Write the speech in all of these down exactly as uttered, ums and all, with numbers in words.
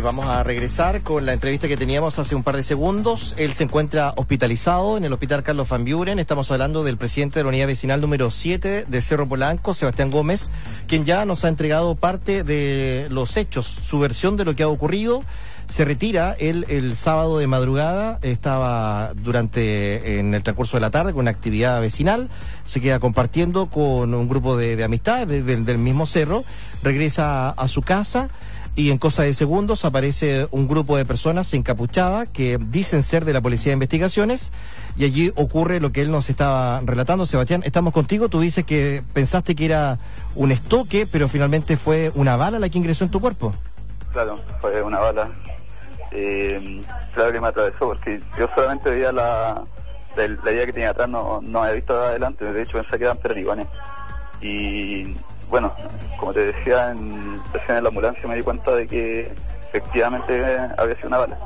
vamos a regresar con la entrevista que teníamos hace un par de segundos. Él se encuentra hospitalizado en el Hospital Carlos Van Buren. Estamos hablando del presidente de la unidad vecinal número siete del Cerro Polanco, Sebastián Gómez, quien ya nos ha entregado parte de los hechos, su versión de lo que ha ocurrido. Se retira él el sábado de madrugada, estaba durante en el transcurso de la tarde con una actividad vecinal, se queda compartiendo con un grupo de, de amistades de, de, del mismo cerro, regresa a, a su casa y en cosa de segundos aparece un grupo de personas encapuchadas que dicen ser de la Policía de Investigaciones y allí ocurre lo que él nos estaba relatando. Sebastián, estamos contigo, tú dices que pensaste que era un estoque, pero finalmente fue una bala la que ingresó en tu cuerpo. Claro, fue una bala. Eh, claro que me atravesó porque yo solamente veía la, la, la idea que tenía atrás, no, no había visto adelante, de hecho pensé que eran perdigones. Y bueno, como te decía, en, recién en la ambulancia me di cuenta de que efectivamente había sido una bala.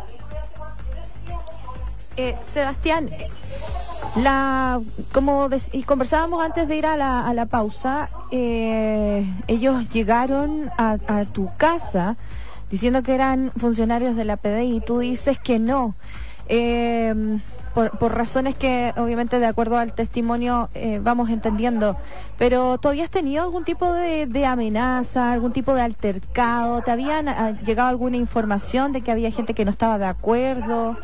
Eh, Sebastián, la como des, y conversábamos antes de ir a la, a la pausa, eh, ellos llegaron a, a tu casa diciendo que eran funcionarios de la P D I, y tú dices que no, eh, por, por razones que obviamente de acuerdo al testimonio eh, vamos entendiendo, pero ¿tú habías tenido algún tipo de, de amenaza, algún tipo de altercado? ¿Te habían a, llegado alguna información de que había gente que no estaba de acuerdo?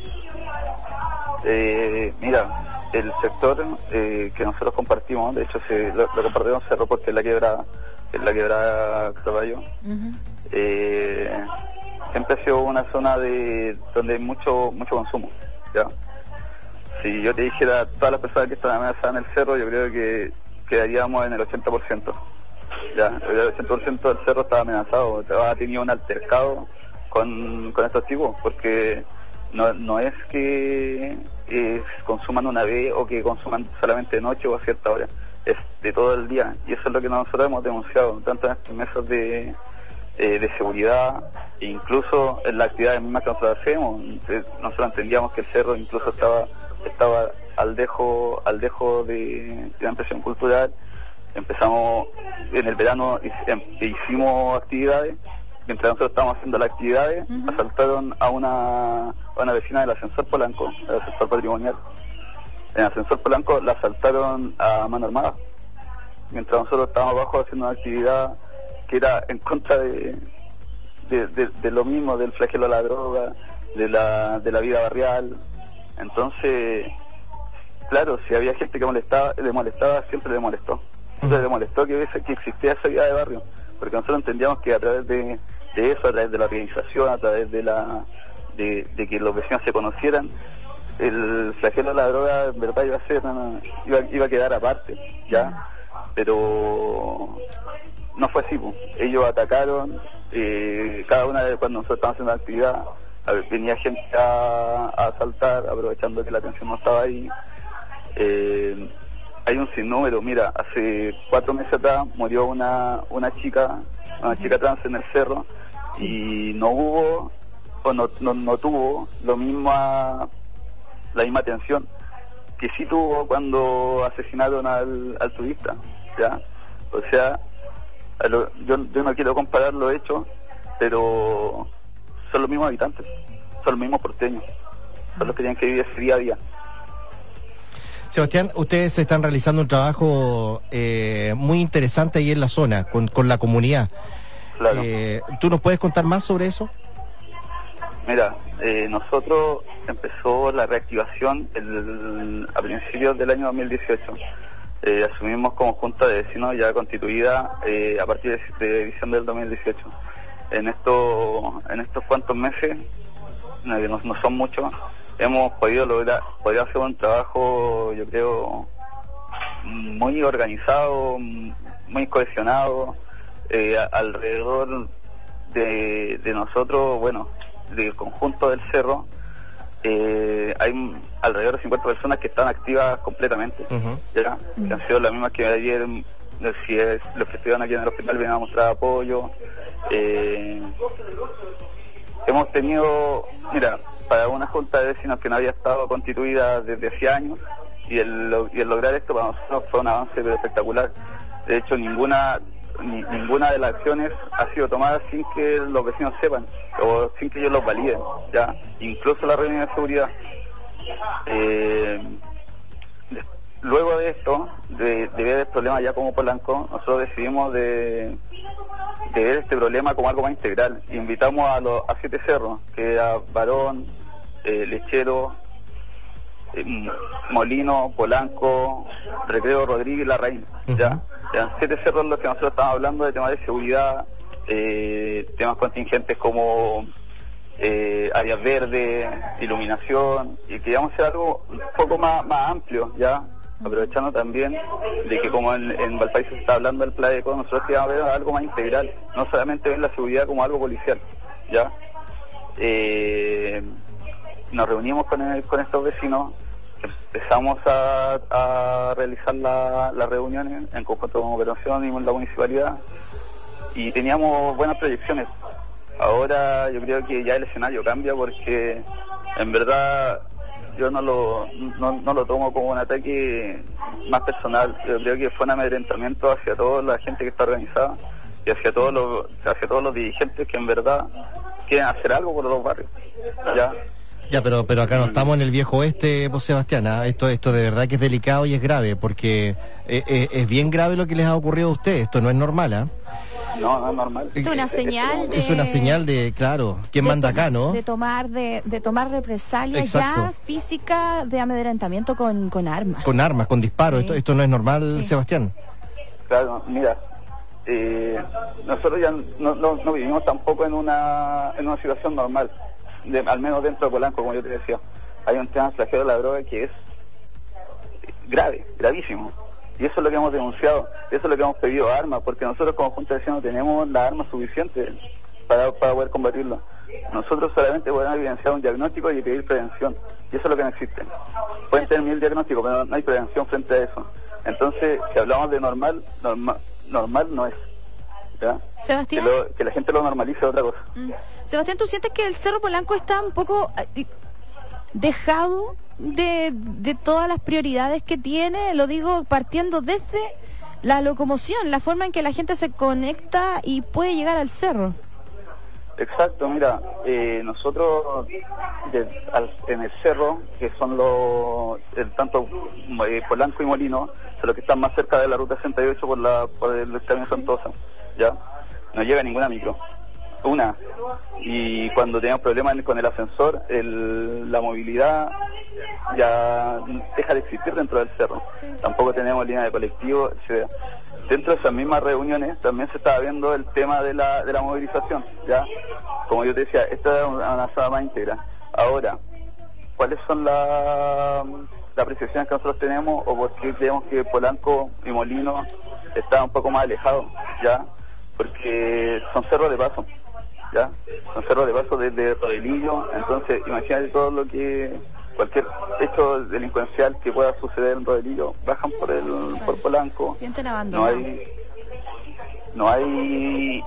Eh, mira, el sector eh, que nosotros compartimos, de hecho se, lo, lo compartimos Cerro porque es la quebrada, es la quebrada Caballo. Uh-huh. Eh, siempre ha sido una zona de donde hay mucho mucho consumo, ¿ya? Si yo te dijera todas las personas que están amenazadas en el cerro, yo creo que quedaríamos en el ochenta por ciento, ¿ya? El ochenta por ciento del cerro estaba amenazado, ha tenido un altercado con, con estos tipos, porque no, no es que es, consuman una vez o que consuman solamente de noche o a cierta hora, es de todo el día, y eso es lo que nosotros hemos denunciado, tanto en estos meses de Eh, de seguridad, e incluso en las actividades mismas que nosotros hacemos. Nosotros entendíamos que el cerro incluso estaba estaba al dejo al dejo de, de la impresión cultural. Empezamos en el verano, hicimos actividades, mientras nosotros estábamos haciendo las actividades, uh-huh. asaltaron a una a una vecina del ascensor Polanco, el ascensor patrimonial. En el ascensor Polanco la asaltaron a mano armada, mientras nosotros estábamos abajo haciendo una actividad que era en contra de, de, de, de lo mismo, del flagelo a la droga, de la, de la vida barrial. Entonces, claro, si había gente que molestaba, le molestaba, siempre le molestó. Siempre le molestó que, que existía esa vida de barrio, porque nosotros entendíamos que a través de, de eso, a través de la organización, a través de la de, de que los vecinos se conocieran, el flagelo a la droga en verdad iba a ser, iba, iba a quedar aparte, ¿ya? Pero no fue así, pues. Ellos atacaron, eh, cada una de cuando nosotros estábamos haciendo la actividad, a ver, venía gente a, a asaltar, aprovechando que la atención no estaba ahí. Eh, hay un sinnúmero, mira, hace cuatro meses atrás murió una una chica, una chica trans en el cerro, y no hubo, o no, no, no tuvo lo mismo, la misma atención que sí tuvo cuando asesinaron al, al turista, ¿ya? O sea, Yo, yo no quiero comparar los hechos, pero son los mismos habitantes, son los mismos porteños, son los que tienen que vivir ese día a día. Sebastián, ustedes están realizando un trabajo eh, muy interesante ahí en la zona, con, con la comunidad. Claro. Eh, ¿Tú nos puedes contar más sobre eso? Mira, eh, nosotros empezó la reactivación el, a principios del año dos mil dieciocho. Eh, asumimos como junta de vecinos ya constituida eh, a partir de, de diciembre del dos mil dieciocho. En estos en estos cuantos meses, no, no, no son muchos, hemos podido lograr, podido hacer un trabajo, yo creo, muy organizado, muy cohesionado, eh, alrededor de, de nosotros, bueno, del conjunto del cerro. Eh, hay alrededor de cincuenta personas que están activas completamente, uh-huh. ¿ya? Uh-huh. Que han sido las mismas que ayer, si es, los que estuvieron aquí en el hospital vienen a mostrar apoyo. Eh, hemos tenido, mira, para una junta de vecinos que no había estado constituida desde hace años, y el, y el lograr esto para nosotros fue un avance espectacular. De hecho, ninguna, ni, ninguna de las acciones ha sido tomada sin que los vecinos sepan o sin que ellos los validen, ya, incluso la reunión de seguridad. Eh, luego de esto, de, de ver el problema ya como Polanco, nosotros decidimos de, de ver este problema como algo más integral. Invitamos a los a siete cerros, que a Barón, eh, Lechero, eh, Molino, Polanco, Recreo, Rodríguez y Larraín, uh-huh. ya. Eran siete cerros los que nosotros estamos hablando de temas de seguridad, eh, temas contingentes como eh, áreas verdes, iluminación, y queríamos hacer algo un poco más, más amplio, ya, aprovechando también de que como en, en Valparaíso se está hablando del Pladeco, nosotros queríamos ver algo más integral, no solamente ver la seguridad como algo policial, ya. Eh, nos reunimos con, el, con estos vecinos, empezamos a, a realizar las la reuniones en conjunto con Operación y con la municipalidad y teníamos buenas proyecciones. Ahora yo creo que ya el escenario cambia porque en verdad yo no lo no, no lo tomo como un ataque más personal. Yo creo que fue un amedrentamiento hacia toda la gente que está organizada y hacia todos los hacia todos los dirigentes que en verdad quieren hacer algo por los barrios, ya. Ya, pero pero acá no estamos en el viejo oeste, pues, Sebastián, ¿eh? esto esto de verdad que es delicado y es grave, porque eh, eh, es bien grave lo que les ha ocurrido a ustedes, esto no es normal, ¿ah? ¿eh? No, no es normal. Es una señal de... Es una señal de, claro, ¿quién manda acá, no? De tomar de, de tomar represalias Exacto. ya física de amedrentamiento con, con armas. Con armas, con disparos, Sí. esto esto no es normal, Sí. Sebastián. Claro, mira, eh, nosotros ya no, no, no vivimos tampoco en una en una situación normal. De, al menos dentro de Polanco, como yo te decía, hay un tema flagelo de la droga que es grave, gravísimo, y eso es lo que hemos denunciado, eso es lo que hemos pedido armas, porque nosotros como Junta de Vecinos no tenemos las armas suficientes para, para poder combatirlo. Nosotros solamente podemos evidenciar un diagnóstico y pedir prevención, y eso es lo que no existe. Pueden tener mil diagnósticos, pero no hay prevención frente a eso. Entonces, si hablamos de normal, normal, normal no es. ¿Ya? Sebastián. Que, lo, que la gente lo normalice es otra cosa. Mm. Sebastián, ¿tú sientes que el Cerro Polanco está un poco eh, dejado de, de todas las prioridades que tiene? Lo digo partiendo desde la locomoción, la forma en que la gente se conecta y puede llegar al cerro. Exacto, mira, eh, nosotros de, al, en el cerro, que son los, el, tanto eh, Polanco y Molino, son los que están más cerca de la ruta sesenta y ocho por, la, por el camino Santosa, ¿ya? No llega ninguna micro, una, y cuando tenemos problemas con el ascensor, el, la movilidad ya deja de existir dentro del cerro, sí. Tampoco tenemos línea de colectivo, etcétera. Dentro de esas mismas reuniones también se estaba viendo el tema de la de la movilización, ya, como yo te decía, esta es una, una zona más íntegra. Ahora, ¿cuáles son las la apreciaciones que nosotros tenemos o por qué creemos que Polanco y Molino están un poco más alejados, ya? Porque son cerros de paso, ya, son cerros de paso desde Rodelillo, entonces imagínate todo lo que, cualquier hecho delincuencial que pueda suceder en Rodelillo, bajan por el, por Polanco, sienten no abandono. hay, no hay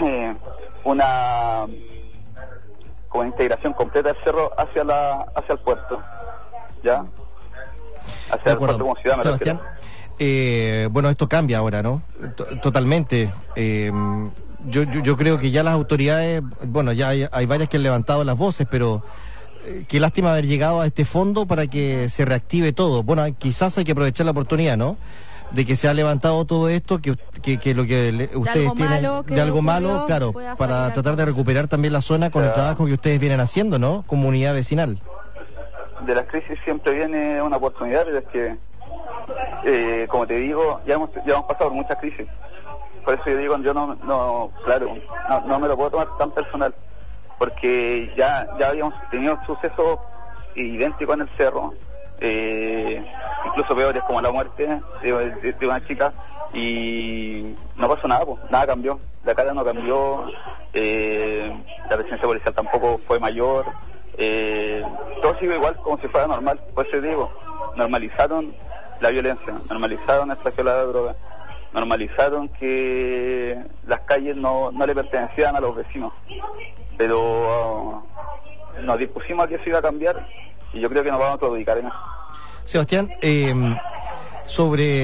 una como integración completa del cerro hacia la, hacia el puerto, ya, hacia el puerto como ciudad, me Sebastián. Eh, bueno, esto cambia ahora, ¿no? T- totalmente. Eh, yo, yo, yo creo que ya las autoridades, bueno, ya hay, hay varias que han levantado las voces, pero eh, qué lástima haber llegado a este fondo para que se reactive todo. Bueno, quizás hay que aprovechar la oportunidad, ¿no? De que se ha levantado todo esto, que, que, que lo que le, ustedes tienen malo, de algo malo, claro, para tratar de recuperar también la zona con el trabajo que ustedes vienen haciendo, ¿no? Comunidad vecinal. De las crisis siempre viene una oportunidad, pero es que Eh, como te digo, ya hemos, ya hemos pasado por muchas crisis. Por eso yo digo, yo no, no claro, no, no me lo puedo tomar tan personal, porque ya ya habíamos tenido sucesos idénticos en el cerro, eh, incluso peores como la muerte de, de, de una chica, y no pasó nada, pues, nada cambió, la cara no cambió, eh, la presencia policial tampoco fue mayor, eh, todo sigue igual como si fuera normal. Por eso digo, normalizaron la violencia, normalizaron el flagelo de la droga, normalizaron que las calles no, no le pertenecían a los vecinos, pero uh, nos dispusimos a que eso iba a cambiar y yo creo que nos vamos a perjudicar en eso. Sebastián, eh, sobre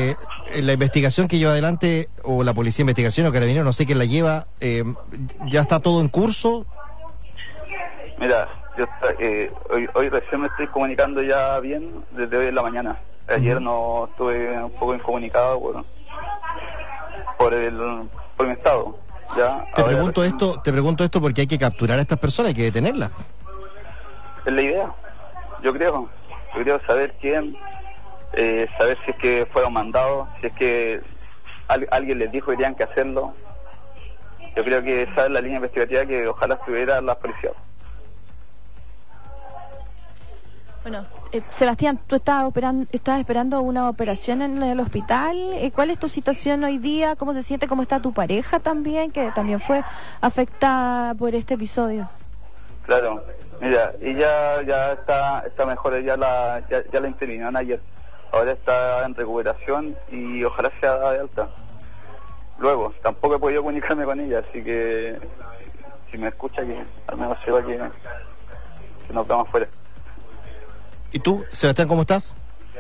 la investigación que lleva adelante, o la Policía de Investigación o Carabineros, no sé quién la lleva, eh, ¿ya está todo en curso? Mira, yo eh, hoy, hoy recién me estoy comunicando ya bien desde hoy en la mañana. Ayer no estuve un poco incomunicado por, por, el, por mi estado. ¿Ya? Te Ahora pregunto recién, esto, te pregunto esto porque hay que capturar a estas personas, hay que detenerlas. es la idea, yo creo. Yo creo saber quién, eh, saber si es que fueron mandados, si es que al, alguien les dijo que tenían que hacerlo. Yo creo que esa es la línea investigativa que ojalá estuviera la policía. Bueno, eh, Sebastián, tú estabas, operando, estabas esperando una operación en el hospital. Eh, ¿Cuál es tu situación hoy día? ¿Cómo se siente? ¿Cómo está tu pareja también, que también fue afectada por este episodio? Claro, mira, ella ya está está mejor, ella la, ya, ya la intervinieron ayer. Ahora está en recuperación y ojalá sea de alta. Luego, tampoco he podido comunicarme con ella, así que si me escucha, que al menos sepa que, que nos vemos fuera. ¿Y tú, Sebastián, cómo estás?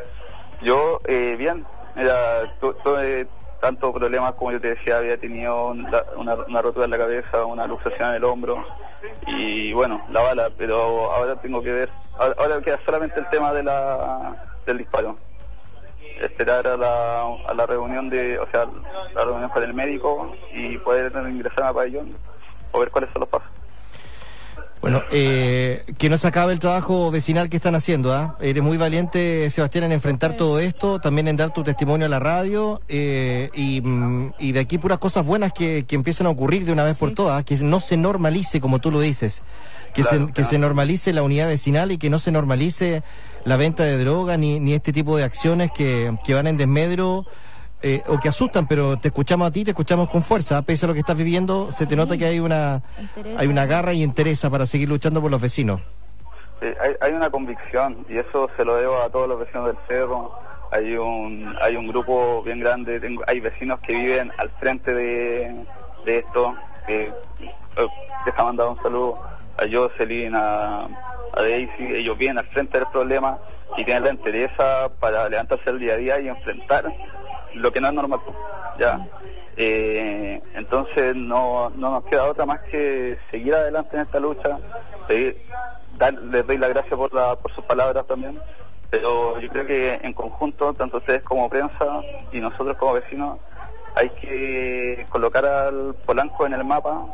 Yo, eh, bien, mira, tu, tuve tantos problemas como yo te decía, había tenido una, una, una rotura en la cabeza, una luxación en el hombro y bueno, la bala, pero ahora tengo que ver, ahora, ahora queda solamente el tema de la del disparo. Esperar a la, a la reunión de, o sea, la reunión con el médico y poder ingresar a pabellón o ver cuáles son los pasos. Bueno, eh, que no se acabe el trabajo vecinal que están haciendo, ¿ah? ¿eh? Eres muy valiente, Sebastián, en enfrentar todo esto, también en dar tu testimonio a la radio, eh, y, y de aquí puras cosas buenas que, que empiezan a ocurrir de una vez por Sí. todas, que no se normalice, como tú lo dices, que, Claro, se, que claro. se normalice la unidad vecinal y que no se normalice la venta de droga ni, ni este tipo de acciones que, que van en desmedro. Eh, o que asustan, pero te escuchamos a ti, te escuchamos con fuerza, pese a lo que estás viviendo, se te nota que hay una Interesa. hay una garra y interés para seguir luchando por los vecinos. Sí, hay, hay una convicción y eso se lo debo a todos los vecinos del cerro. Hay un hay un grupo bien grande, tengo, hay vecinos que viven al frente de, de esto. Que, eh, deja mandar un saludo a Jocelyn, a, a Daisy. Ellos viven al frente del problema y tienen la entereza para levantarse el día a día y enfrentar lo que no es normal, ya. Eh, entonces no, no nos queda otra más que seguir adelante en esta lucha. Seguir, dar, les doy las gracias por, la, por sus palabras también, pero yo creo que en conjunto, tanto ustedes como prensa y nosotros como vecinos, hay que colocar al Polanco en el mapa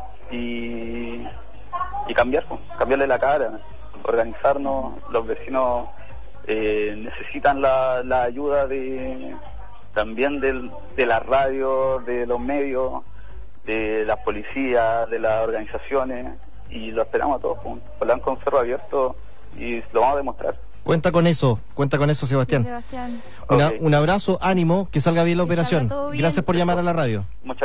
y, y cambiar, cambiarle la cara, organizarnos. Los vecinos eh, necesitan la, la ayuda de también del, de la radio, de los medios, de las policías, de las organizaciones, y lo esperamos a todos juntos. Polanco un cerro abierto y lo vamos a demostrar. Cuenta con eso, cuenta con eso, Sebastián. Sebastián. Una- Ok. un abrazo, ánimo, que salga bien la Que salga operación. todo bien. Gracias por llamar a la radio. Muchas